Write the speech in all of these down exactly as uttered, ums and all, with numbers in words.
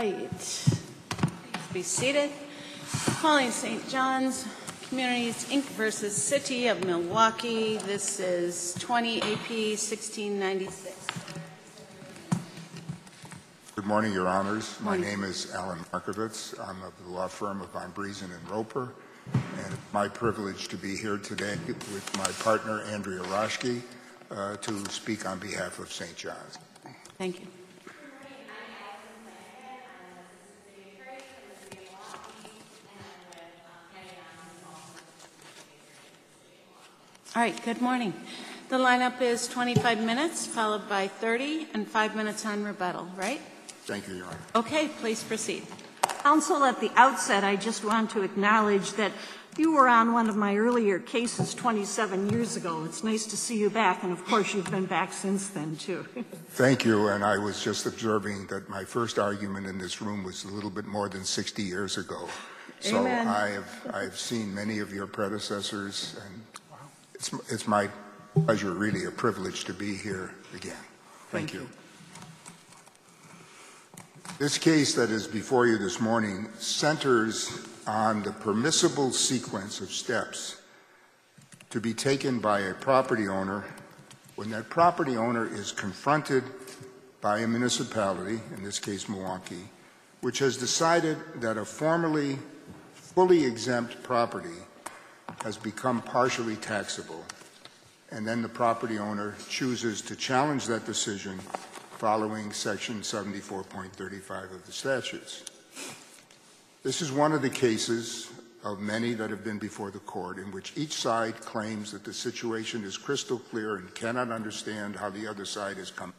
right. Please be seated. Calling Saint John's Communities, Incorporated versus City of Milwaukee. This is twenty A P sixteen ninety-six. Good morning, Your Honors. My Morning. name is Alan Markovitz. I'm of the law firm of Von Briesen and Roper, and it's my privilege to be here today with my partner, Andrea Roschke, uh, to speak on behalf of Saint John's. Thank you. All right, good morning. The lineup is twenty-five minutes, followed by thirty, and five minutes on rebuttal, right? Thank you, Your Honor. Okay, please proceed. Counsel, at the outset, I just want to acknowledge that you were on one of my earlier cases twenty-seven years ago. It's nice to see you back, and of course you've been back since then, too. Thank you, and I was just observing that my first argument in this room was a little bit more than sixty years ago. So Amen. I have I've seen many of your predecessors, and it's, it's my pleasure, really a privilege, to be here again. Thank, Thank you. you. This case that is before you this morning centers on the permissible sequence of steps to be taken by a property owner when that property owner is confronted by a municipality, in this case Milwaukee, which has decided that a formerly fully exempt property has become partially taxable, and then the property owner chooses to challenge that decision following Section seventy-four point thirty-five of the statutes. This is one of the cases of many that have been before the court in which each side claims that the situation is crystal clear and cannot understand how the other side has come,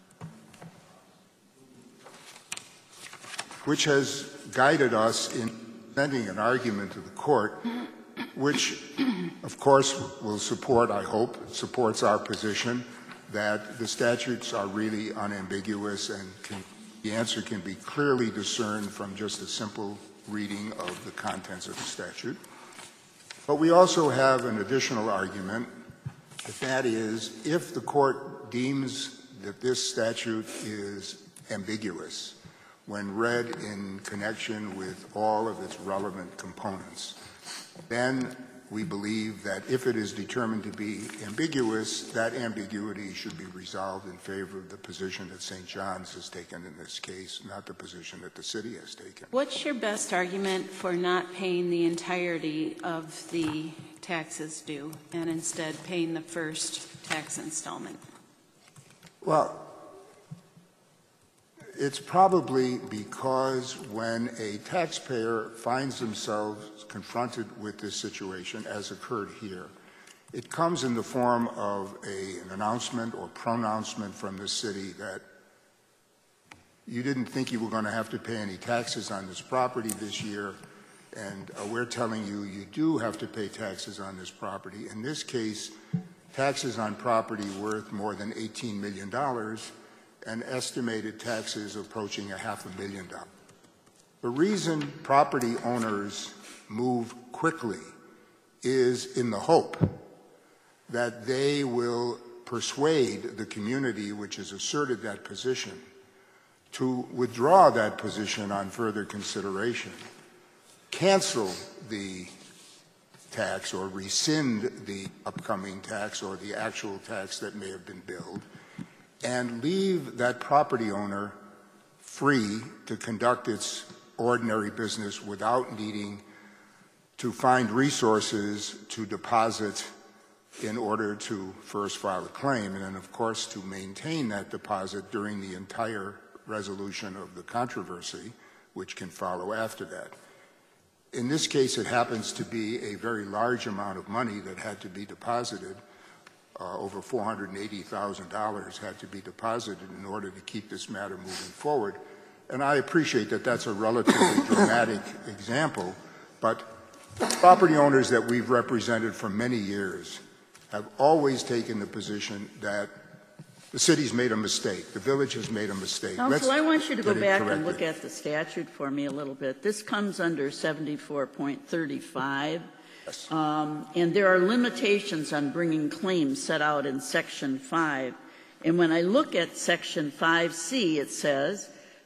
which has guided us in presenting an argument to the court, which, of course, will support, I hope, supports our position that the statutes are really unambiguous and can, the answer can be clearly discerned from just a simple reading of the contents of the statute. But we also have an additional argument, that that is, if the court deems that this statute is ambiguous when read in connection with all of its relevant components, then we believe that if it is determined to be ambiguous, that ambiguity should be resolved in favor of the position that Saint John's has taken in this case, not the position that the city has taken. What's your best argument for not paying the entirety of the taxes due and instead paying the first tax installment? Well, it's probably because when a taxpayer finds themselves confronted with this situation, as occurred here, it comes in the form of a, an announcement or pronouncement from the city that you didn't think you were going to have to pay any taxes on this property this year, and uh, we're telling you you do have to pay taxes on this property. In this case, taxes on property worth more than eighteen million dollars and estimated taxes approaching a half a million dollars. The reason property owners move quickly is in the hope that they will persuade the community which has asserted that position to withdraw that position on further consideration, cancel the tax or rescind the upcoming tax or the actual tax that may have been billed, and leave that property owner free to conduct its ordinary business without needing to find resources to deposit in order to first file a claim, and then, of course, to maintain that deposit during the entire resolution of the controversy, which can follow after that. In this case, it happens to be a very large amount of money that had to be deposited. Uh, over four hundred eighty thousand dollars had to be deposited in order to keep this matter moving forward. And I appreciate that that's a relatively dramatic example, but property owners that we've represented for many years have always taken the position that the city's made a mistake, the village has made a mistake. Counsel, Let's I want you to go get it back and corrected. look at the statute for me a little bit. This comes under seventy-four point thirty-five. Yes. Um, and there are limitations on bringing claims set out in Section five. And when I look at Section five C, it says,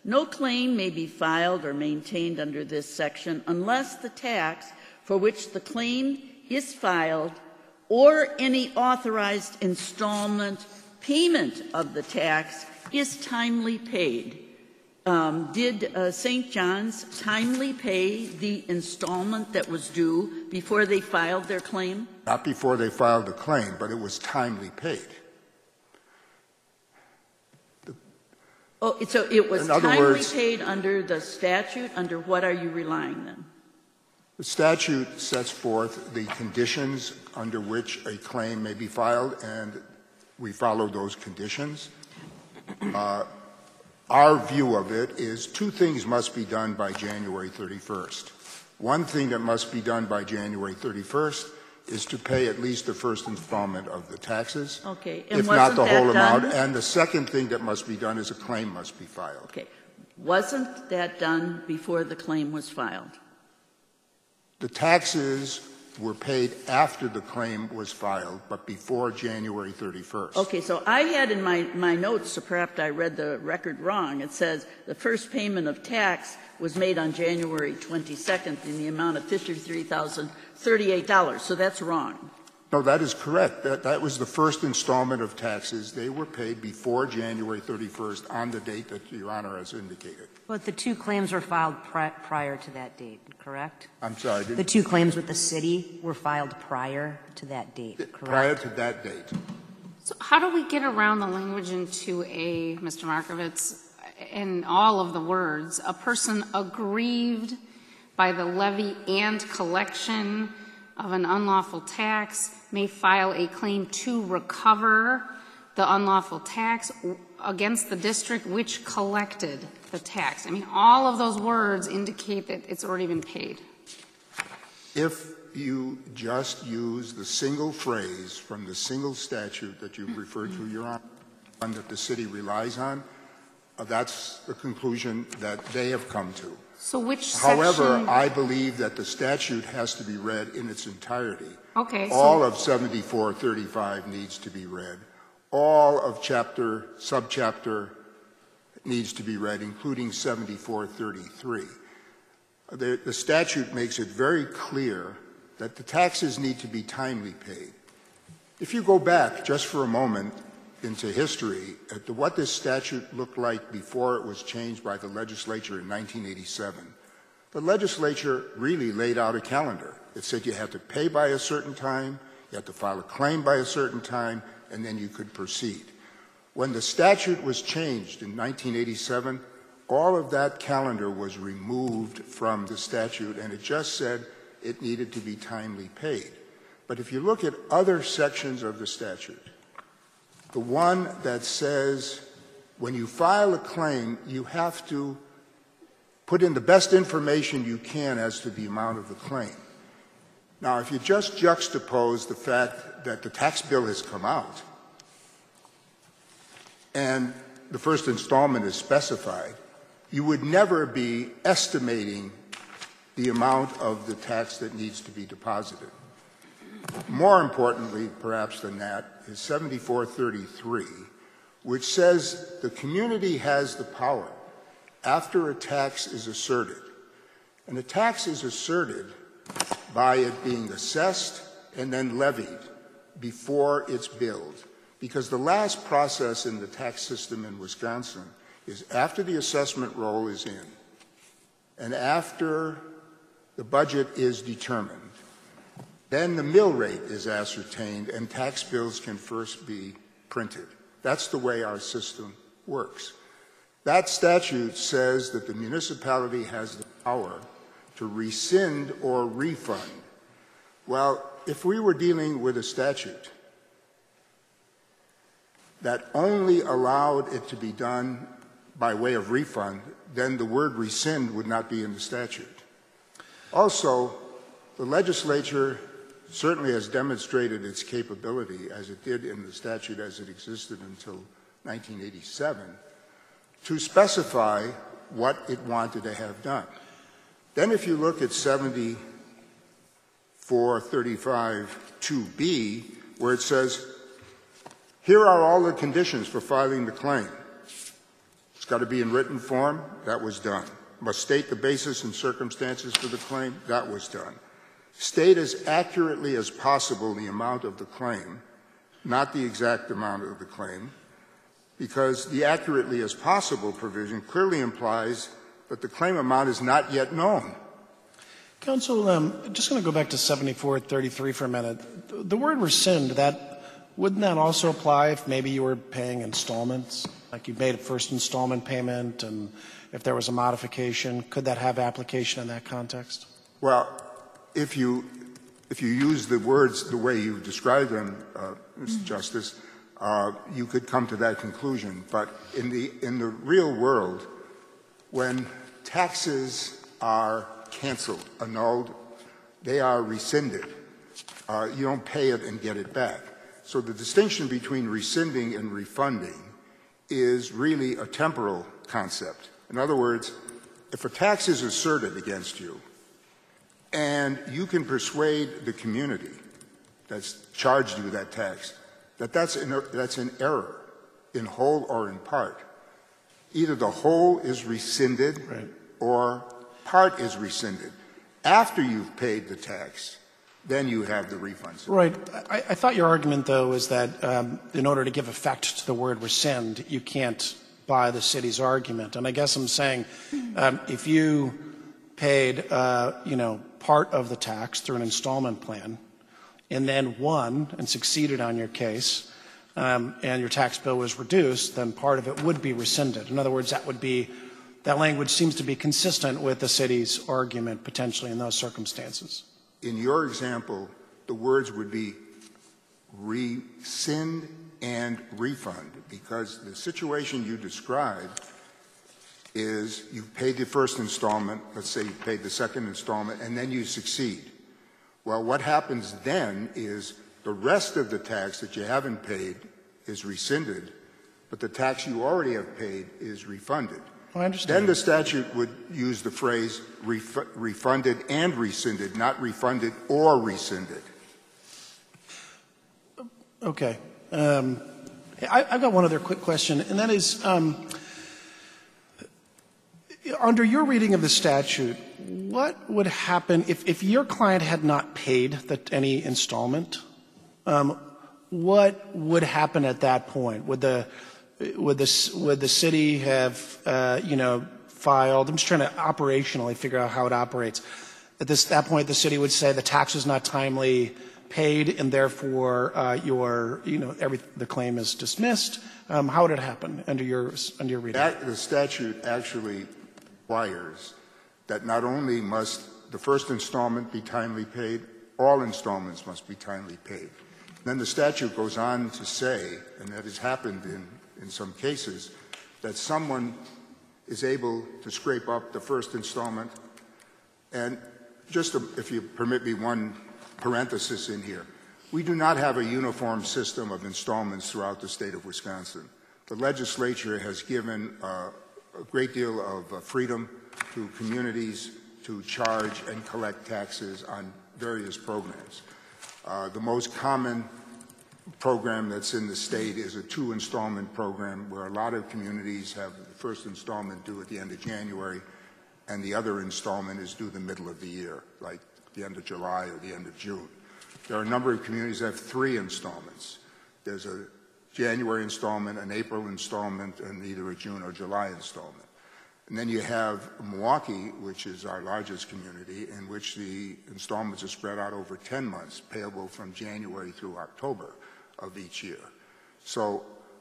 No claim may be filed or maintained under this section unless the tax for which the claim is filed or any authorized installment payment of the tax is timely paid. Um, did uh, Saint John's timely pay the installment that was due before they filed their claim? Not before they filed the claim, but it was timely paid. Oh, so it was In other timely words- paid under the statute? Under what are you relying then? The statute sets forth the conditions under which a claim may be filed, and we follow those conditions. Uh, our view of it is two things must be done by January thirty-first. One thing that must be done by January thirty-first is to pay at least the first installment of the taxes, Okay, and if not wasn't the that whole amount. done? And the second thing that must be done is a claim must be filed. Okay. Wasn't that done before the claim was filed? The taxes were paid after the claim was filed, but before January thirty-first. Okay, so I had in my, my notes, so perhaps I read the record wrong, it says the first payment of tax was made on January twenty-second in the amount of fifty-three thousand thirty-eight dollars. So that's wrong. No, that is correct. That, that was the first installment of taxes. They were paid before January thirty-first on the date that Your Honor has indicated. But the two claims were filed pri- prior to that date, correct? I'm sorry. The Did, two claims with the city were filed prior to that date, correct? prior to that date. So how do we get around the language in two A, Mister Markovitz, in all of the words? A person aggrieved by the levy and collection of an unlawful tax may file a claim to recover the unlawful tax against the district which collected the tax. I mean, all of those words indicate that it's already been paid. If you just use the single phrase from the single statute that you've referred to, Your Honor, one that the city relies on, uh, that's the conclusion that they have come to. So which However, section? I believe that the statute has to be read in its entirety. Okay. All So, of seventy-four thirty-five needs to be read. All of chapter, subchapter needs to be read, including seventy-four thirty-three. The, the statute makes it very clear that the taxes need to be timely paid. If you go back just for a moment into history at the, what this statute looked like before it was changed by the legislature in nineteen eighty-seven, the legislature really laid out a calendar. It said you had to pay by a certain time, you had to file a claim by a certain time, and then you could proceed. When the statute was changed in nineteen eighty-seven, all of that calendar was removed from the statute, and it just said it needed to be timely paid. But if you look at other sections of the statute, the one that says when you file a claim, you have to put in the best information you can as to the amount of the claim. Now, if you just juxtapose the fact that the tax bill has come out and the first installment is specified, you would never be estimating the amount of the tax that needs to be deposited. More importantly, perhaps than that, is seventy-four thirty-three, which says the community has the power after a tax is asserted. And a tax is asserted by it being assessed and then levied before it's billed. Because the last process in the tax system in Wisconsin is after the assessment roll is in and after the budget is determined, then the mill rate is ascertained and tax bills can first be printed. That's the way our system works. That statute says that the municipality has the power to rescind or refund. Well, if we were dealing with a statute that only allowed it to be done by way of refund, then the word rescind would not be in the statute. Also, the legislature certainly has demonstrated its capability, as it did in the statute as it existed until nineteen eighty-seven, to specify what it wanted to have done. Then if you look at seventy-four thirty-five two B, where it says, here are all the conditions for filing the claim. It's got to be in written form. That was done. Must state the basis and circumstances for the claim. That was done. State as accurately as possible the amount of the claim, not the exact amount of the claim, because the accurately as possible provision clearly implies that the claim amount is not yet known. Counsel, um, just going to go back to seventy-four thirty-three for a minute. The word rescind, that wouldn't that also apply if maybe you were paying installments, like you made a first installment payment, and if there was a modification, could that have application in that context? Well, if you if you use the words the way you described them, uh, Mister Justice, uh, you could come to that conclusion. But in the in the real world, when taxes are canceled, annulled, they are rescinded. Uh, you don't pay it and get it back. So the distinction between rescinding and refunding is really a temporal concept. In other words, if a tax is asserted against you and you can persuade the community that's charged you that tax that that's an, that's an error in whole or in part, either the whole is rescinded right. or part is rescinded. After you've paid the tax, then you have the refunds. Right. I, I thought your argument, though, is that um, in order to give effect to the word rescind, you can't buy the city's argument. And I guess I'm saying um, if you paid, uh, you know, part of the tax through an installment plan and then won and succeeded on your case um, and your tax bill was reduced, then part of it would be rescinded. In other words, that would be that language seems to be consistent with the city's argument potentially in those circumstances. In your example, the words would be rescind and refund, because the situation you described is you've paid the first installment, let's say you paid the second installment, and then you succeed. Well, what happens then is the rest of the tax that you haven't paid is rescinded, but the tax you already have paid is refunded. I understand. Then the statute would use the phrase ref refunded and rescinded, not refunded or rescinded. Okay. Um, I, I've got one other quick question, and that is, um, under your reading of the statute, what would happen if, if your client had not paid the, any installment? Um, what would happen at that point? Would the Would the, would the city have, uh, you know, filed? I'm just trying to operationally figure out how it operates. At this, that point, the city would say the tax was not timely paid, and therefore uh, your, you know, every the claim is dismissed. Um, how would it happen under your under your reading? That, the statute actually requires that not only must the first installment be timely paid, all installments must be timely paid. Then the statute goes on to say, and that has happened in in some cases, that someone is able to scrape up the first installment. And just to, if you permit me one parenthesis in here, we do not have a uniform system of installments throughout the state of Wisconsin. The legislature has given uh, a great deal of uh, freedom to communities to charge and collect taxes on various programs. Uh, the most common program that's in the state is a two-installment program where a lot of communities have the first installment due at the end of January and the other installment is due the middle of the year, like the end of July or the end of June. There are a number of communities that have three installments. There's a January installment, an April installment, and either a June or July installment. And then you have Milwaukee, which is our largest community, in which the installments are spread out over ten months, payable from January through October of each year. So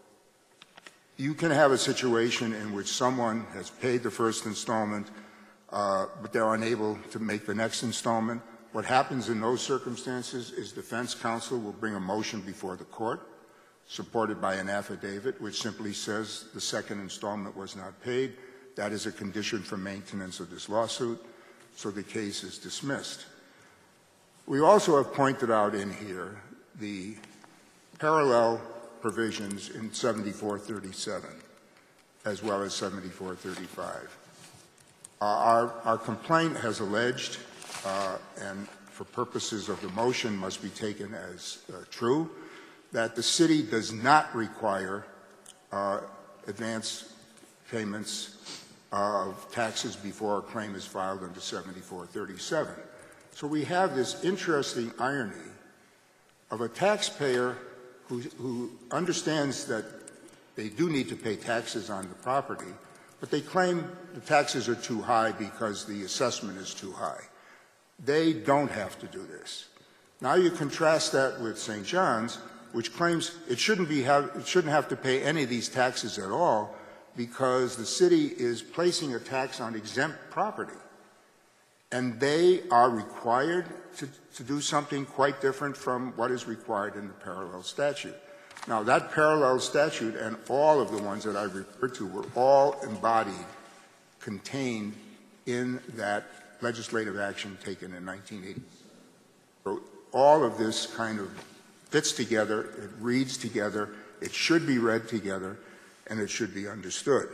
you can have a situation in which someone has paid the first installment, uh, but they're unable to make the next installment. What happens in those circumstances is defense counsel will bring a motion before the court, supported by an affidavit, which simply says the second installment was not paid. That is a condition for maintenance of this lawsuit, so the case is dismissed. We also have pointed out in here the parallel provisions in seventy-four thirty-seven as well as seventy-four thirty-five. Uh, our, our complaint has alleged, uh, and for purposes of the motion must be taken as uh, true, that the city does not require uh, advance payments of taxes before a claim is filed under seventy-four thirty-seven. So we have this interesting irony of a taxpayer who, who understands that they do need to pay taxes on the property, but they claim the taxes are too high because the assessment is too high. They don't have to do this. Now you contrast that with Saint John's, which claims it shouldn't, be have, it shouldn't have to pay any of these taxes at all because the city is placing a tax on exempt property. And they are required to, to do something quite different from what is required in the parallel statute. Now, that parallel statute and all of the ones that I referred to were all embodied, contained in that legislative action taken in nineteen eighty. So all of this kind of fits together, it reads together, it should be read together, and it should be understood.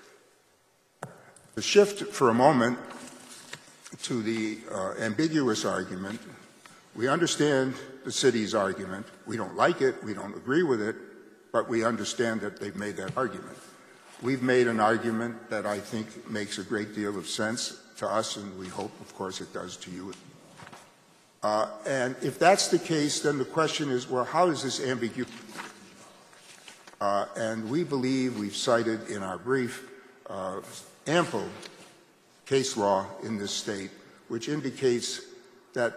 To shift for a moment to the uh, ambiguous argument, we understand the city's argument. We don't like it, we don't agree with it, but we understand that they've made that argument. We've made an argument that I think makes a great deal of sense to us, and we hope, of course, it does to you. Uh, and if that's the case, then the question is, well, how is this ambiguous? Uh, and we believe we've cited in our brief uh, ample case law in this state which indicates that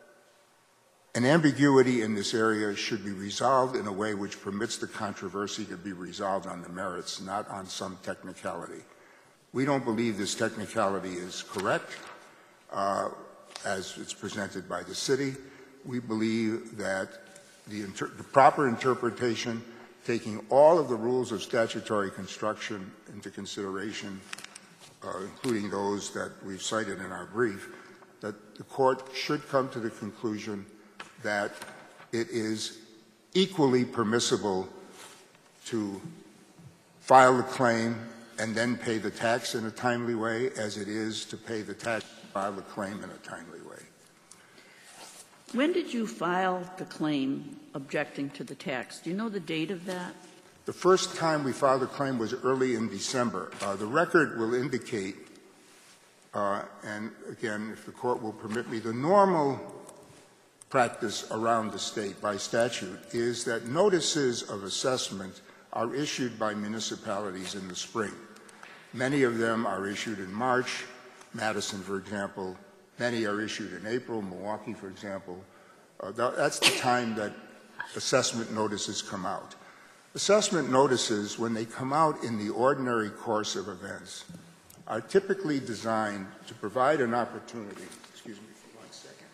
an ambiguity in this area should be resolved in a way which permits the controversy to be resolved on the merits, not on some technicality. We don't believe this technicality is correct uh, as it's presented by the city. We believe that the, inter the proper interpretation, taking all of the rules of statutory construction into consideration, uh, including those that we've cited in our brief, that the court should come to the conclusion that it is equally permissible to file a claim and then pay the tax in a timely way as it is to pay the tax and file a claim in a timely way. When did you file the claim objecting to the tax? Do you know the date of that? The first time we filed a claim was early in December. Uh, the record will indicate, uh, and again, if the court will permit me, the normal practice around the state by statute is that notices of assessment are issued by municipalities in the spring. Many of them are issued in March. Madison, for example. Many are issued in April. Milwaukee, for example. Uh, that's the time that assessment notices come out. Assessment notices, when they come out in the ordinary course of events, are typically designed to provide an opportunity. Excuse me for one second.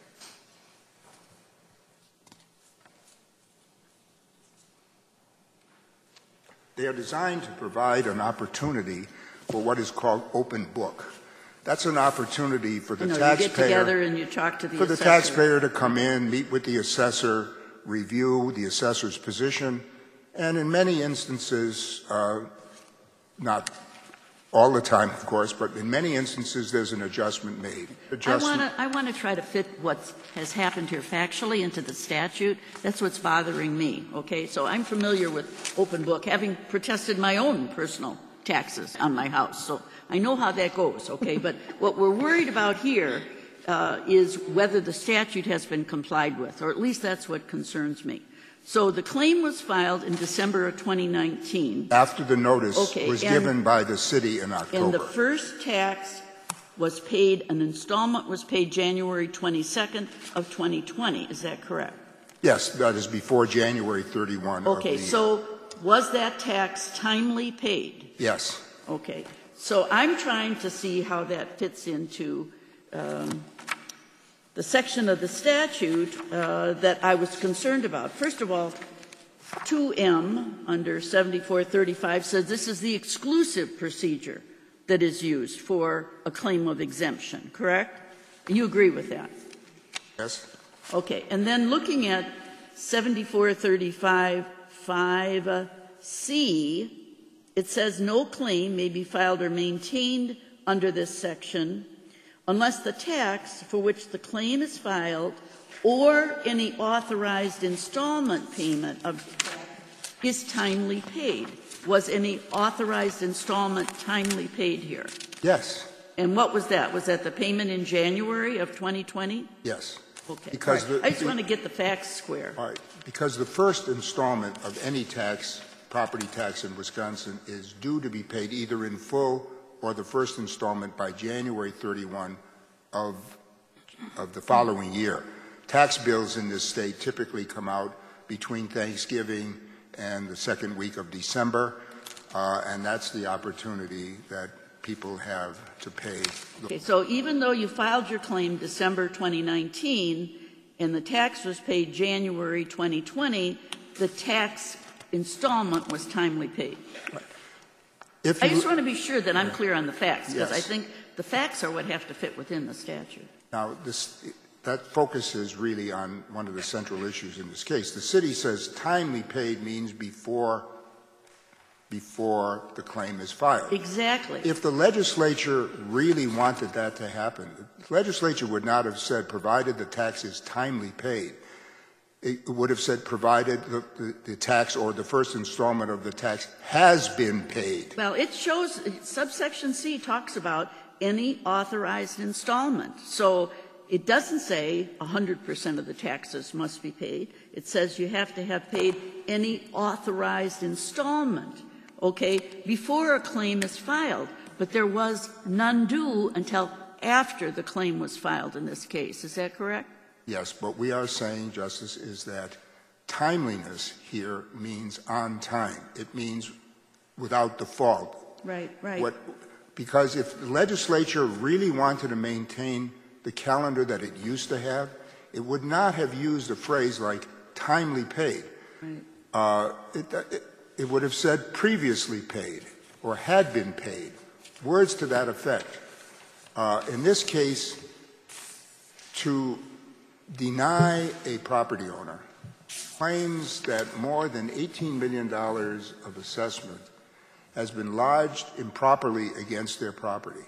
They are designed to provide an opportunity for what is called open book. That's an opportunity for the you know, taxpayer. You get together and you talk to the for assessor. the taxpayer to come in, meet with the assessor, review the assessor's position, and in many instances, uh, not all the time, of course, but in many instances, there's an adjustment made. Adjustment. I want to try to fit what has happened here factually into the statute. That's what's bothering me, okay? So I'm familiar with open book, having protested my own personal taxes on my house. So I know how that goes, okay? But what we're worried about here uh, is whether the statute has been complied with, or at least that's what concerns me. So the claim was filed in December of twenty nineteen. After the notice okay, was and, given by the city in October. And the first tax was paid, an installment was paid January twenty-second of twenty twenty. Is that correct? Yes, that is before January thirty-first Okay, of the so year. was that tax timely paid? Yes. Okay. So I'm trying to see how that fits into um, the section of the statute uh, that I was concerned about. First of all, two M under seventy-four thirty-five says this is the exclusive procedure that is used for a claim of exemption, correct? You agree with that? Yes. Okay. And then looking at seventy-four thirty-five five C, it says no claim may be filed or maintained under this section unless the tax for which the claim is filed or any authorized installment payment of the tax is timely paid. was any authorized installment timely paid here? Yes, And what was that? Was that the payment in January of twenty twenty? yes. Okay. Because All right. the- I just the- want to get the facts square. All right, because the first installment of any tax, property tax in Wisconsin, is due to be paid either in full or the first installment by January thirty-first of, of the following year. Tax bills in this state typically come out between Thanksgiving and the second week of December, uh, and that's the opportunity that people have to pay. Okay, so even though you filed your claim December twenty nineteen and the tax was paid January twenty twenty, the tax installment was timely paid. If I you- just want to be sure that I'm clear on the facts, because I Yes. think the facts are what have to fit within the statute. Now, this, that focuses really on one of the central issues in this case. The city says timely paid means before, before the claim is filed. Exactly. If the legislature really wanted that to happen, the legislature would not have said, provided the tax is timely paid. It would have said, provided the, the, the tax or the first installment of the tax has been paid. Well, it shows, subsection C talks about any authorized installment. So it doesn't say one hundred percent of the taxes must be paid. It says you have to have paid any authorized installment, okay, before a claim is filed. But there was none due until after the claim was filed in this case. Is that correct? Yes, what we are saying, Justice, is that timeliness here means on time. It means without default. Right, right. What, because if the legislature really wanted to maintain the calendar that it used to have, it would not have used a phrase like timely paid. Right. Uh, it, it, it would have said previously paid or had been paid, words to that effect. Uh, in this case, to deny a property owner claims that more than eighteen million dollars of assessment has been lodged improperly against their property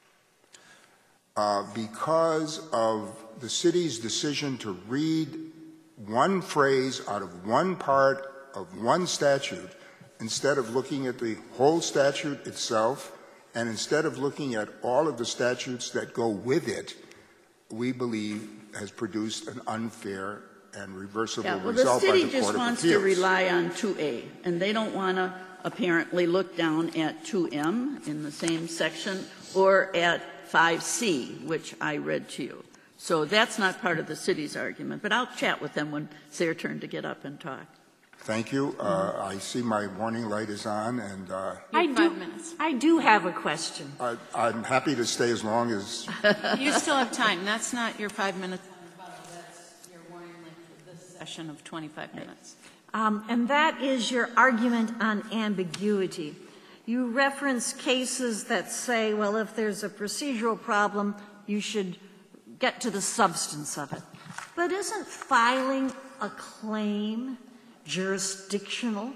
uh, because of the city's decision to read one phrase out of one part of one statute instead of looking at the whole statute itself and instead of looking at all of the statutes that go with it, we believe has produced an unfair and reversible Yeah, well, the result by the city Court just of wants Appeals. to rely on two A, and they don't want to apparently look down at two M in the same section or at five C, which I read to you. So that's not part of the city's argument, but I'll chat with them when it's their turn to get up and talk. Thank you. Uh, I see my warning light is on, and uh, I You have do, five minutes. I do have a question. I, I'm happy to stay as long as You still have time. That's not your five minutes on rebuttal. That's your warning length for this session of twenty-five minutes. Um, and that is your argument on ambiguity. You reference cases that say, well, if there's a procedural problem, you should get to the substance of it. But isn't filing a claim jurisdictional?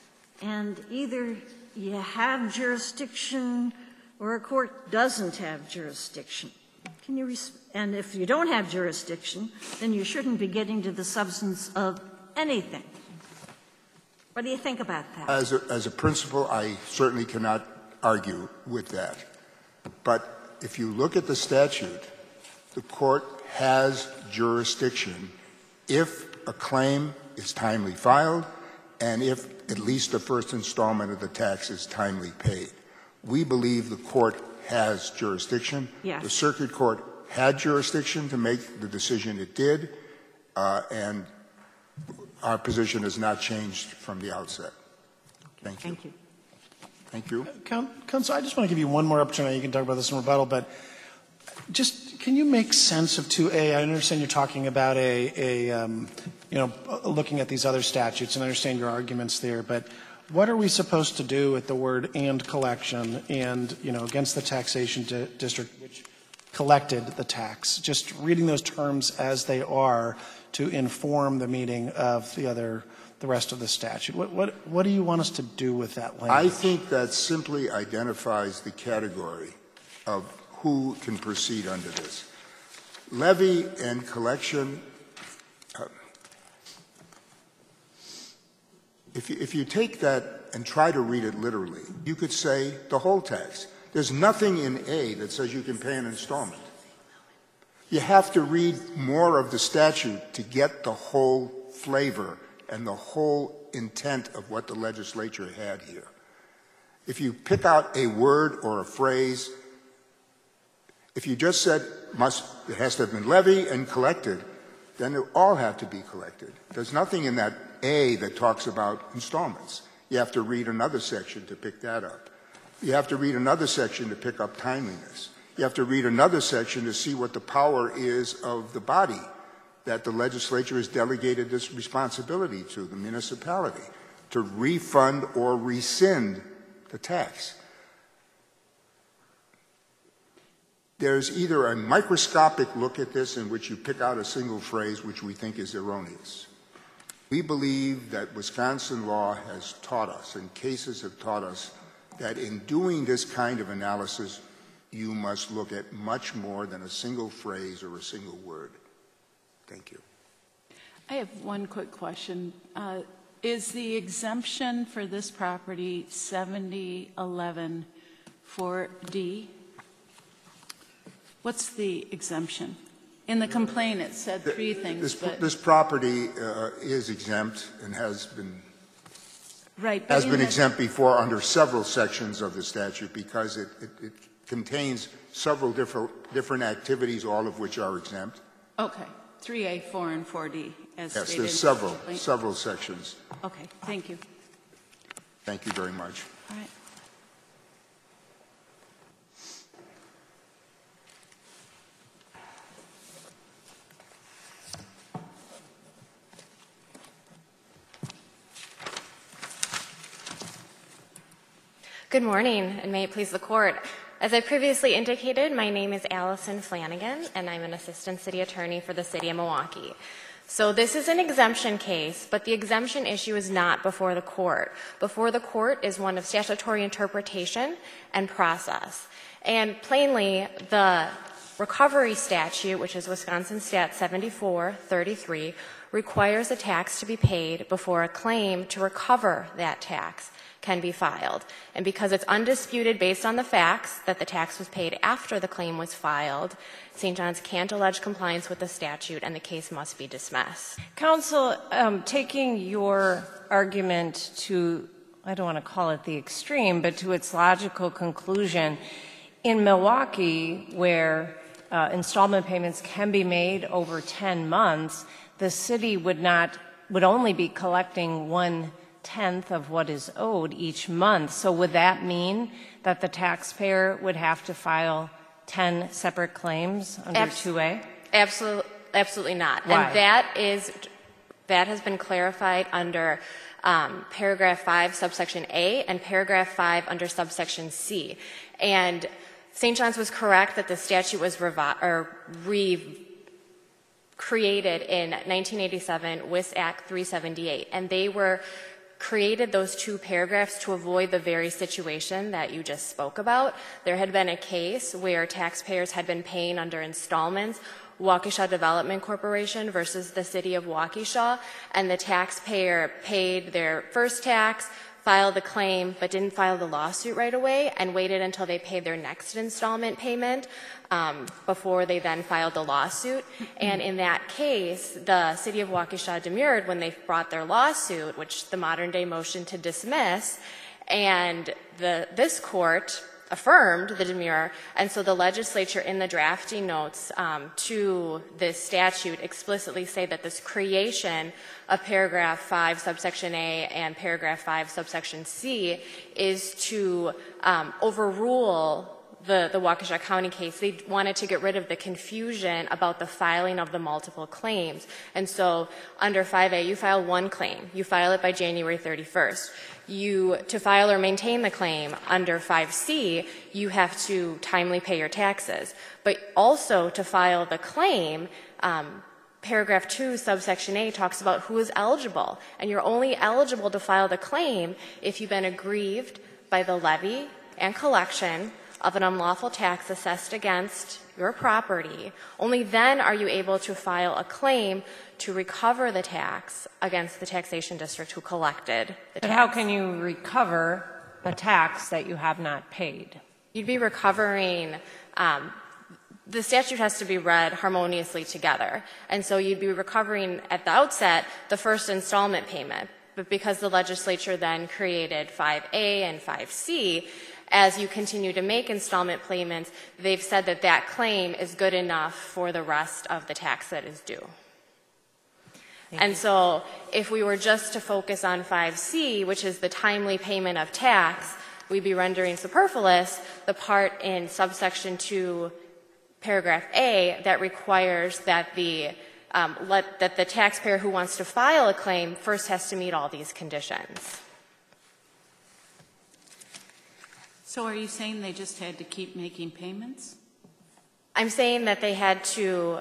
And either you have jurisdiction or a court doesn't have jurisdiction. Can you res- and if you don't have jurisdiction, then you shouldn't be getting to the substance of anything. What do you think about that? As a, as a principle, I certainly cannot argue with that. But if you look at the statute, the court has jurisdiction if a claim is timely filed and if at least the first installment of the tax is timely paid. We believe the court has jurisdiction. Yes. The circuit court had jurisdiction to make the decision it did, uh, and our position has not changed from the outset. Thank you. Thank you. Thank you. Coun- Counsel, I just want to give you one more opportunity. You can talk about this in rebuttal, but just can you make sense of two A? I understand you're talking about a, a um, you know, looking at these other statutes, and I understand your arguments there, but what are we supposed to do with the word "and collection" and, you know, against the taxation di- district which collected the tax? Just reading those terms as they are to inform the meaning of the other, the rest of the statute. What, what, what do you want us to do with that language? I think that simply identifies the category of who can proceed under this. Levy and collection, uh, If you, if you take that and try to read it literally, you could say the whole tax. There's nothing in A that says you can pay an installment. You have to read more of the statute to get the whole flavor and the whole intent of what the legislature had here. If you pick out a word or a phrase, if you just said must, it has to have been levied and collected, then they all have to be collected. There's nothing in that A that talks about installments. You have to read another section to pick that up. You have to read another section to pick up timeliness. You have to read another section to see what the power is of the body that the legislature has delegated this responsibility to, the municipality, to refund or rescind the tax. There's either a microscopic look at this in which you pick out a single phrase which we think is erroneous. We believe that Wisconsin law has taught us, and cases have taught us, that in doing this kind of analysis, you must look at much more than a single phrase or a single word. Thank you. I have one quick question. Uh, is the exemption for this property seventy eleven four D? What's the exemption? In the complaint, it said three things. This, but this property uh, is exempt and has been right, has been the, exempt before under several sections of the statute because it, it, it contains several different different activities, all of which are exempt. Okay, three A, four, and four D, as Yes, stated. there's several several sections. Okay, thank you. Thank you very much. All right. Good morning, and may it please the Court. As I previously indicated, my name is Allison Flanagan, and I'm an Assistant City Attorney for the City of Milwaukee. So this is an exemption case, but the exemption issue is not before the Court. Before the Court is one of statutory interpretation and process. And plainly, the recovery statute, which is Wisconsin Stat seventy-four thirty-three, requires a tax to be paid before a claim to recover that tax can be filed. And because it's undisputed based on the facts that the tax was paid after the claim was filed, Saint John's can't allege compliance with the statute and the case must be dismissed. Counsel, um, taking your argument to, I don't want to call it the extreme, but to its logical conclusion, in Milwaukee, where uh, installment payments can be made over ten months, the city would not, would only be collecting one tenth of what is owed each month. So would that mean that the taxpayer would have to file ten separate claims under Abs- two A? Absolutely, absolutely not. Why? And that is, that has been clarified under um, paragraph five, subsection A, and paragraph five under subsection C. And Saint John's was correct that the statute was revi- or re- created in nineteen eighty-seven, W I S Act three seventy-eight, and they were created those two paragraphs to avoid the very situation that you just spoke about. There had been a case where taxpayers had been paying under installments, Waukesha Development Corporation versus the City of Waukesha, and the taxpayer paid their first tax, filed the claim, but didn't file the lawsuit right away and waited until they paid their next installment payment um, before they then filed the lawsuit. And in that case, the City of Waukesha demurred when they brought their lawsuit, which the modern day motion to dismiss, and the, this court affirmed the demurrer, and so the legislature in the drafting notes um, to this statute explicitly say that this creation of paragraph five subsection A and paragraph five subsection C is to um, overrule the, the Waukesha County case. They wanted to get rid of the confusion about the filing of the multiple claims. And so under five A, you file one claim. You file it by January thirty-first. You, to file or maintain the claim under five C, you have to timely pay your taxes. But also to file the claim, um, paragraph two, subsection A talks about who is eligible. And you're only eligible to file the claim if you've been aggrieved by the levy and collection of an unlawful tax assessed against your property, only then are you able to file a claim to recover the tax against the taxation district who collected the But tax. how can you recover a tax that you have not paid? You'd be recovering, um, the statute has to be read harmoniously together. And so you'd be recovering at the outset the first installment payment. But because the legislature then created five A and five C, as you continue to make installment payments, they've said that that claim is good enough for the rest of the tax that is due. Thank and you. So if we were just to focus on five C, which is the timely payment of tax, we'd be rendering superfluous the part in subsection two, paragraph A, that requires that the um, let, that the taxpayer who wants to file a claim first has to meet all these conditions. So are you saying they just had to keep making payments? I'm saying that they had to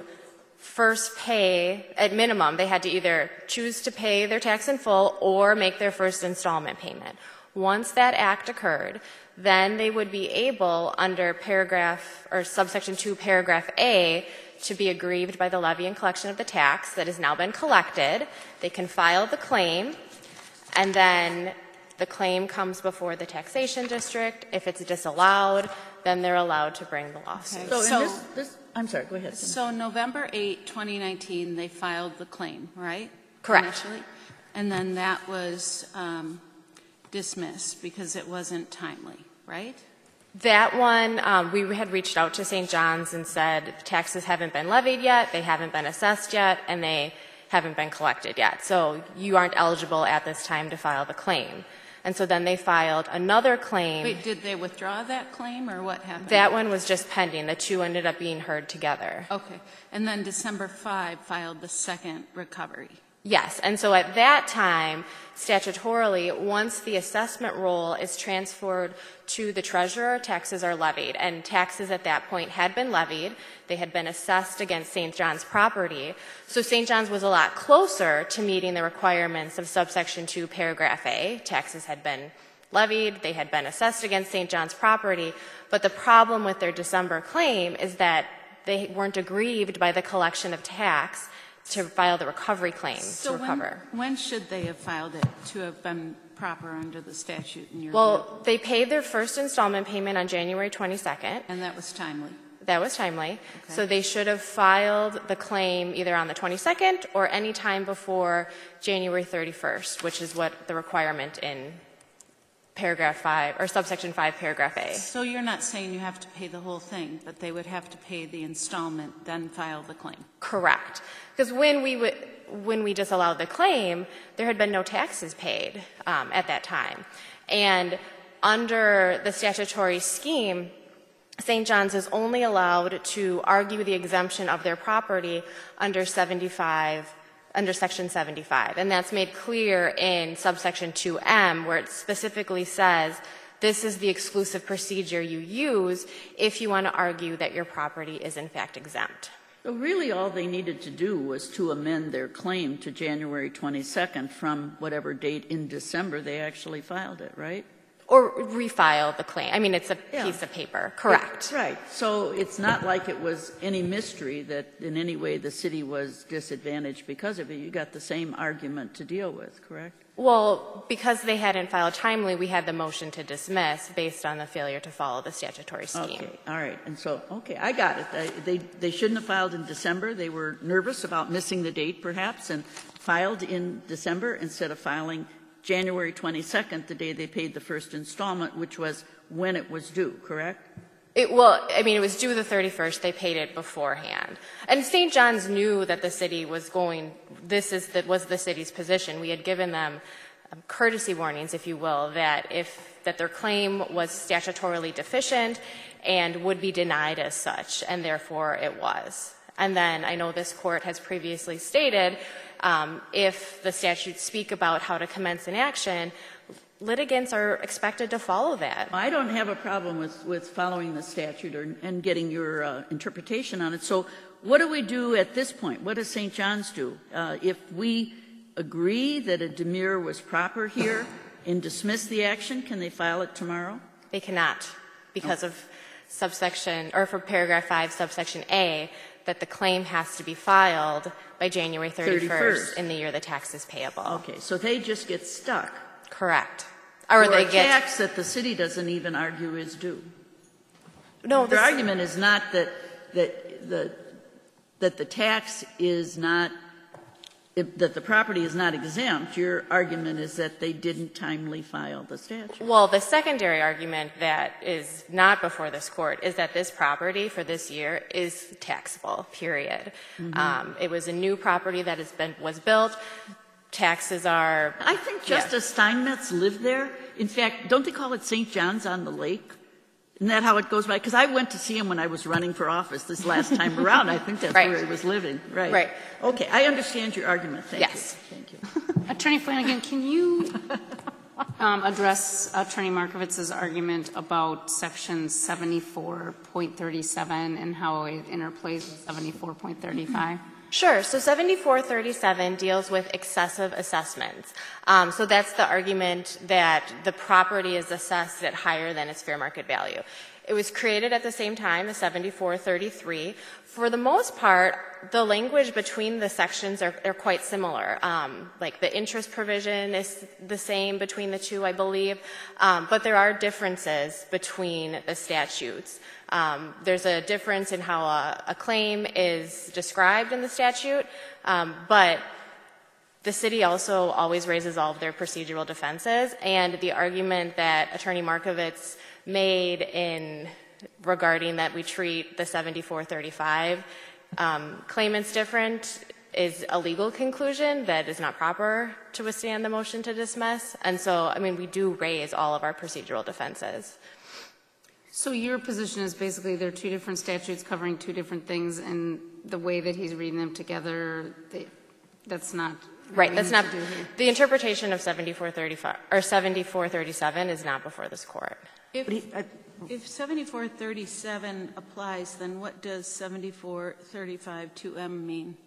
first pay, at minimum, they had to either choose to pay their tax in full or make their first installment payment. Once that act occurred, then they would be able, under paragraph, or subsection two, paragraph A, to be aggrieved by the levy and collection of the tax that has now been collected. They can file the claim, and then the claim comes before the taxation district. If it's disallowed, then they're allowed to bring the lawsuit. Okay. So, So- in this, this, I'm sorry, go ahead. Cindy. So November eighth, twenty nineteen, they filed the claim, right? Correct. Initially? And then that was um, dismissed because it wasn't timely, right? That one, um, we had reached out to Saint John's and said taxes haven't been levied yet, they haven't been assessed yet, and they haven't been collected yet. So you aren't eligible at this time to file the claim. And so then they filed another claim. Wait, did they withdraw that claim or what happened? That one was just pending. The two ended up being heard together. Okay. And then December fifth filed the second recovery. Yes, and so at that time, statutorily, once the assessment roll is transferred to the treasurer, taxes are levied. And taxes at that point had been levied. They had been assessed against Saint John's property. So Saint John's was a lot closer to meeting the requirements of subsection two, paragraph A. Taxes had been levied. They had been assessed against Saint John's property. But the problem with their December claim is that they weren't aggrieved by the collection of tax to file the recovery claim So to recover. when, when should they have filed it to have been proper under the statute in your view? Well, they paid their first installment payment on January twenty-second. And that was timely. That was timely. Okay. So they should have filed the claim either on the twenty-second or any time before January thirty-first, which is what the requirement in paragraph five, or subsection five, paragraph A. So you're not saying you have to pay the whole thing, but they would have to pay the installment, then file the claim? Correct. Because when we would, when we disallowed the claim, there had been no taxes paid um, at that time. And under the statutory scheme, Saint John's is only allowed to argue the exemption of their property under seventy-five, under section seventy-five. And that's made clear in subsection two M, where it specifically says this is the exclusive procedure you use if you want to argue that your property is in fact exempt. So really all they needed to do was to amend their claim to January twenty-second from whatever date in December they actually filed it, right? Or refile the claim. I mean, it's a Yeah. piece of paper. Correct. Right. So it's not like it was any mystery that in any way the city was disadvantaged because of it. You got the same argument to deal with, correct? Well, because they hadn't filed timely, we had the motion to dismiss based on the failure to follow the statutory scheme. Okay. All right. And so, okay, I got it. I, they, they shouldn't have filed in December. They were nervous about missing the date, perhaps, and filed in December instead of filing January twenty-second, the day they paid the first installment, which was when it was due, correct? It, well, I mean, it was due the thirty-first. They paid it beforehand. And Saint John's knew that the city was going, this is the, was the city's position. We had given them um, courtesy warnings, if you will, that if, that their claim was statutorily deficient and would be denied as such, and therefore it was. And then I know this court has previously stated um, if the statutes speak about how to commence an action, litigants are expected to follow that. I don't have a problem with, with following the statute or, and getting your uh, interpretation on it. So what do we do at this point? What does Saint John's do? Uh, if we agree that a demurrer was proper here and dismiss the action, can they file it tomorrow? They cannot because Oh. of subsection, or for paragraph five, subsection A, that the claim has to be filed by January thirty-first, thirty-first. in the year the tax is payable. Okay, so they just get stuck. Correct. Or for they a get tax that the city doesn't even argue is due. no. The This, argument is not that, that the, that the tax is not, that the property is not exempt. Your argument is that they didn't timely file the statute. well, the secondary argument that is not before this court is that this property for this year is taxable. Period. Mm-hmm. Um, it was a new property that has been was built. Taxes are. I think yeah. Justice Steinmetz lived there. In fact, don't they call it Saint John's on the Lake? Isn't that how it goes by? Because I went to see him when I was running for office this last time around. I think that's Right. where he was living. Right. Right. Okay, I understand your argument. Thank Yes. you. Thank you. Attorney Flanagan, can you um, address Attorney Markowitz's argument about Section seventy-four point thirty-seven and how it interplays with seventy-four point thirty-five? Sure. So seventy-four thirty-seven deals with excessive assessments. Um, so that's the argument that the property is assessed at higher than its fair market value. It was created at the same time as seventy-four thirty-three. For the most part, the language between the sections are, are quite similar. Um, like the interest provision is the same between the two, I believe, um, but there are differences between the statutes. Um, there's a difference in how a, a claim is described in the statute, um, but the city also always raises all of their procedural defenses, and the argument that Attorney Markowitz made in regarding that we treat the seventy-four thirty-five um, claimants different is a legal conclusion that is not proper to withstand the motion to dismiss. And so, I mean, we do raise all of our procedural defenses. So your position is basically there are two different statutes covering two different things, and the way that he's reading them together, they, that's not right. That's not do here. The interpretation of seventy-four thirty-five or seventy-four thirty-seven is not before this court. If, if seventy-four thirty-seven applies, then what does seventy-four thirty-five two M mean?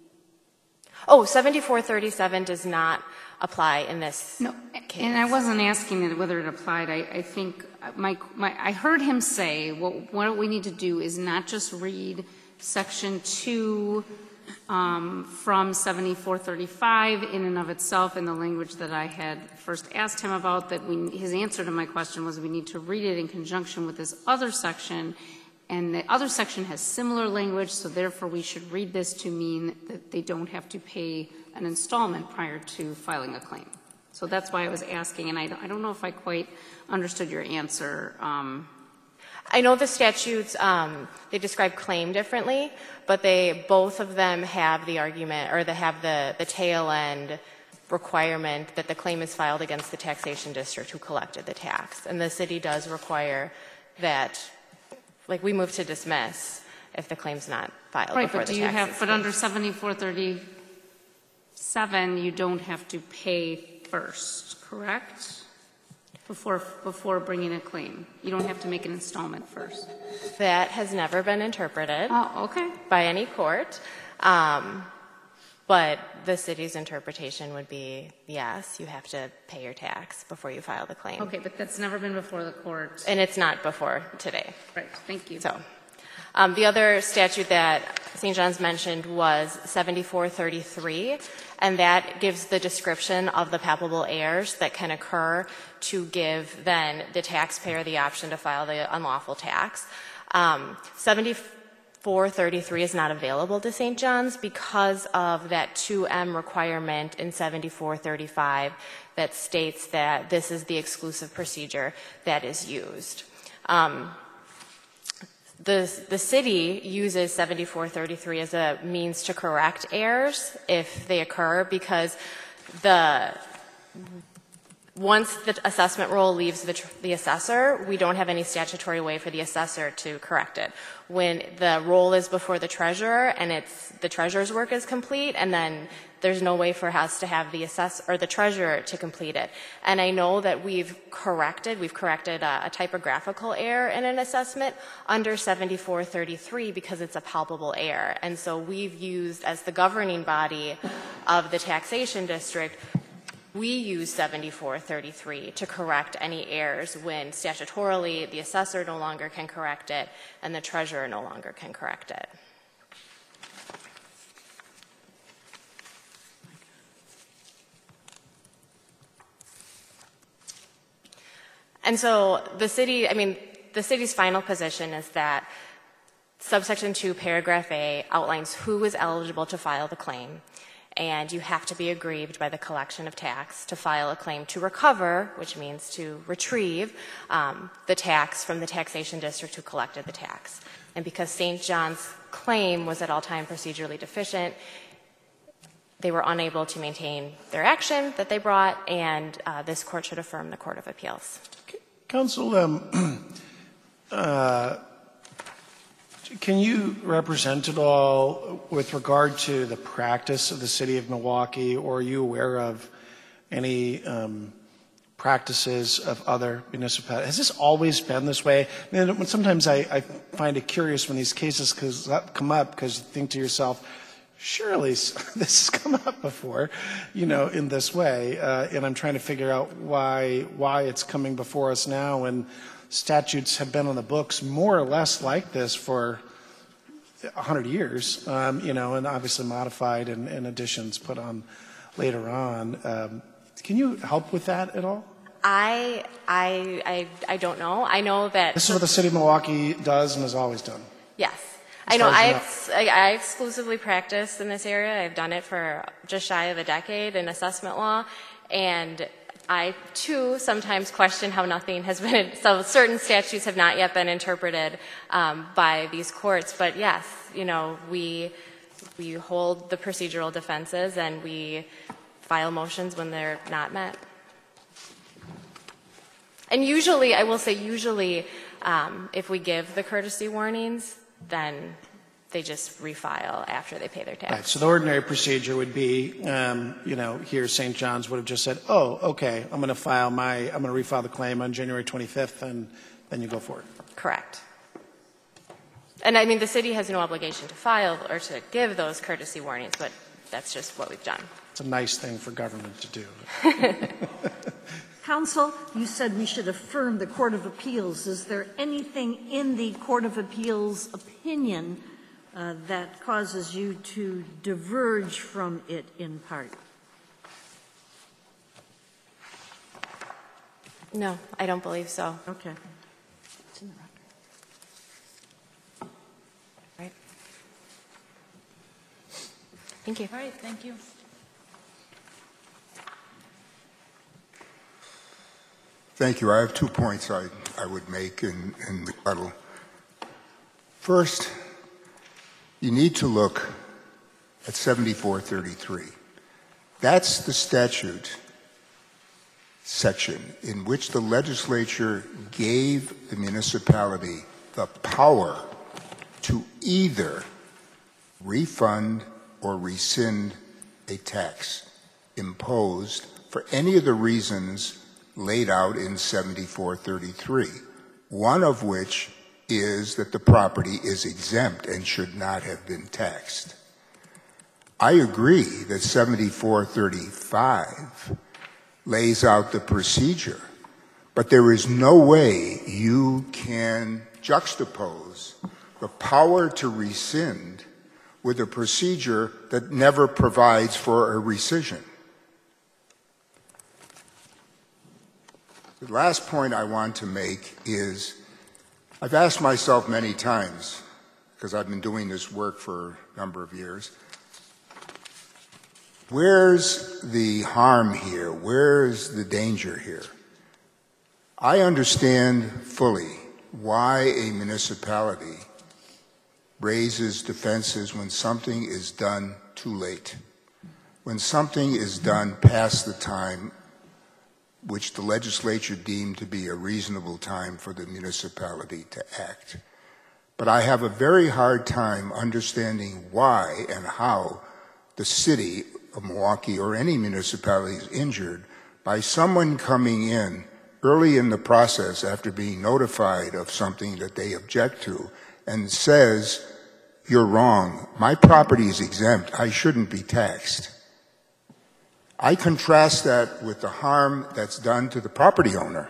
Oh, seventy-four thirty-seven does not apply in this No, case. and I wasn't asking it whether it applied. I, I think my, my, I heard him say, well, what we need to do is not just read Section two um, from seventy-four thirty-five in and of itself in the language that I had first asked him about, that we, his answer to my question was we need to read it in conjunction with this other section, and the other section has similar language, so therefore we should read this to mean that they don't have to pay an installment prior to filing a claim. So that's why I was asking, and I don't, I don't know if I quite understood your answer. Um, I know the statutes, um, they describe claim differently, but they, both of them have the argument, or they have the, the tail end requirement that the claim is filed against the taxation district who collected the tax. And the city does require that, like, we move to dismiss if the claim's not filed right, before but the do you tax have, is but paid. under seventy-four thirty-seven, you don't have to pay first, correct? Before, before bringing a claim. You don't have to make an installment first. That has never been interpreted Oh, okay. by any court. Um, but the city's interpretation would be, yes, you have to pay your tax before you file the claim. Okay, but that's never been before the court. And it's not before today. Right, thank you. So, um, the other statute that Saint John's mentioned was seventy-four thirty-three, and that gives the description of the palpable errors that can occur to give then the taxpayer the option to file the unlawful tax. Um, seventy-four thirty-three is not available to Saint John's because of that two M requirement in seventy-four thirty-five that states that this is the exclusive procedure that is used. Um, The, the city uses seventy-four thirty-three as a means to correct errors if they occur, because the once the assessment roll leaves the, the assessor, we don't have any statutory way for the assessor to correct it. When the roll is before the treasurer and it's the treasurer's work is complete, and then there's no way for us to have the assess or the treasurer to complete it. And I know that we've corrected, we've corrected a, a typographical error in an assessment under seventy-four thirty-three because it's a palpable error. And so we've used, as the governing body of the taxation district, We use seventy-four thirty-three to correct any errors when statutorily the assessor no longer can correct it and the treasurer no longer can correct it. And so the city, I mean, the city's final position is that subsection two, paragraph A, outlines who is eligible to file the claim, and you have to be aggrieved by the collection of tax to file a claim to recover, which means to retrieve um, the tax from the taxation district who collected the tax. And because Saint John's claim was at all time procedurally deficient, they were unable to maintain their action that they brought, and uh, this court should affirm the Court of Appeals. Counsel, um, uh, can you represent at all with regard to the practice of the city of Milwaukee, or are you aware of any um, practices of other municipalities? Has this always been this way? I mean, sometimes I, I find it curious when these cases come up, because you think to yourself, surely this has come up before, you know, in this way, uh, and I'm trying to figure out why why it's coming before us now, when statutes have been on the books more or less like this for a hundred years, um, you know, and obviously modified and, and additions put on later on. Um, can you help with that at all? I, I, I, I don't know. I know that This is what the city of Milwaukee does and has always done. Yes. As I know far as I, you know. ex- I I exclusively practice in this area. I've done it for just shy of a decade in assessment law, and I too sometimes question how nothing has been. So certain statutes have not yet been interpreted um, by these courts. But yes, you know, we we hold the procedural defenses and we file motions when they're not met. And usually, I will say, usually, um, if we give the courtesy warnings, then they just refile after they pay their tax. Right. So the ordinary procedure would be, um, you know, here Saint John's would have just said, "Oh, okay, I'm going to file my, I'm going to refile the claim on January twenty-fifth," and then you go for it. Correct. And I mean, the city has no obligation to file or to give those courtesy warnings, but that's just what we've done. It's a nice thing for government to do. Counsel, you said we should affirm the Court of Appeals. Is there anything in the Court of Appeals opinion uh, that causes you to diverge from it in part? No, I don't believe so. Okay. It's in the record. Right. Thank you. All right, thank you. Thank you. I have two points I, I would make in, in rebuttal. First, you need to look at seventy-four thirty-three. That's the statute section in which the legislature gave the municipality the power to either refund or rescind a tax imposed for any of the reasons laid out in seventy-four thirty-three, one of which is that the property is exempt and should not have been taxed. I agree that seventy-four thirty-five lays out the procedure, but there is no way you can juxtapose the power to rescind with a procedure that never provides for a rescission. The last point I want to make is I've asked myself many times, because I've been doing this work for a number of years, where's the harm here? Where's the danger here? I understand fully why a municipality raises defenses when something is done too late, when something is done past the time which the legislature deemed to be a reasonable time for the municipality to act. But I have a very hard time understanding why and how the city of Milwaukee or any municipality is injured by someone coming in early in the process after being notified of something that they object to and says, "You're wrong. My property is exempt. I shouldn't be taxed." I contrast that with the harm that's done to the property owner,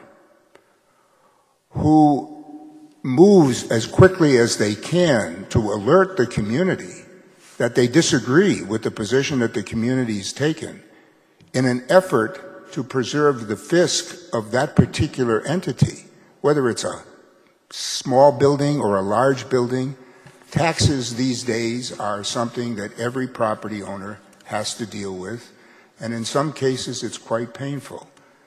who moves as quickly as they can to alert the community that they disagree with the position that the community's taken in an effort to preserve the fisc of that particular entity, whether it's a small building or a large building. Taxes these days are something that every property owner has to deal with, and in some cases it's quite painful.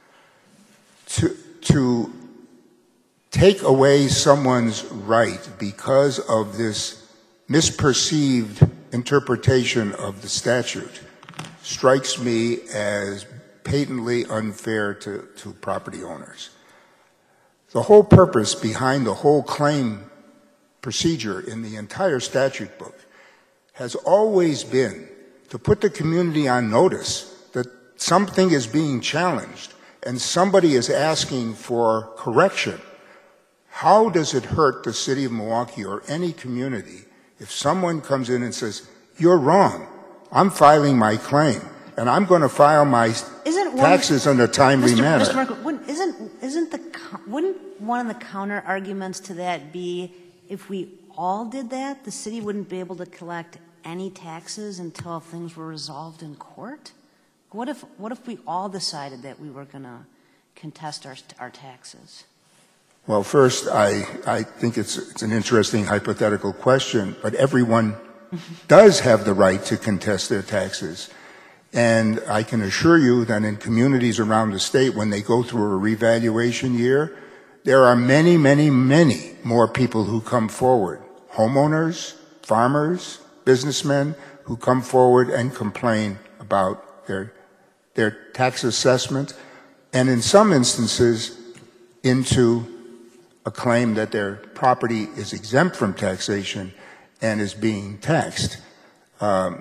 To, to take away someone's right because of this misperceived interpretation of the statute strikes me as patently unfair to, to property owners. The whole purpose behind the whole claim procedure in the entire statute book has always been to put the community on notice that something is being challenged and somebody is asking for correction. How does it hurt the city of Milwaukee or any community if someone comes in and says, "You're wrong, I'm filing my claim, and I'm going to file my Isn't taxes one, in a timely Mister manner"? Mister Marco, wouldn't, isn't, isn't the, wouldn't one of the counter arguments to that be if we all did that, the city wouldn't be able to collect any taxes until things were resolved in court? What if, what if we all decided that we were going to contest our, our taxes? Well, first, I, I think it's, it's an interesting hypothetical question, but everyone does have the right to contest their taxes. And I can assure you that in communities around the state, when they go through a revaluation year, there are many, many, many more people who come forward. Homeowners, farmers, businessmen who come forward and complain about their, their tax assessment, and in some instances, into a claim that their property is exempt from taxation and is being taxed. Um,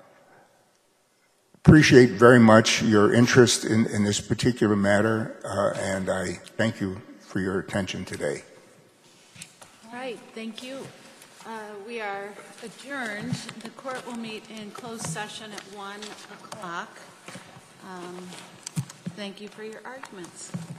appreciate very much your interest in, in this particular matter, uh, and I thank you for your attention today. All right, thank you. Uh, we are adjourned. The court will meet in closed session at one o'clock. Um, thank you for your arguments.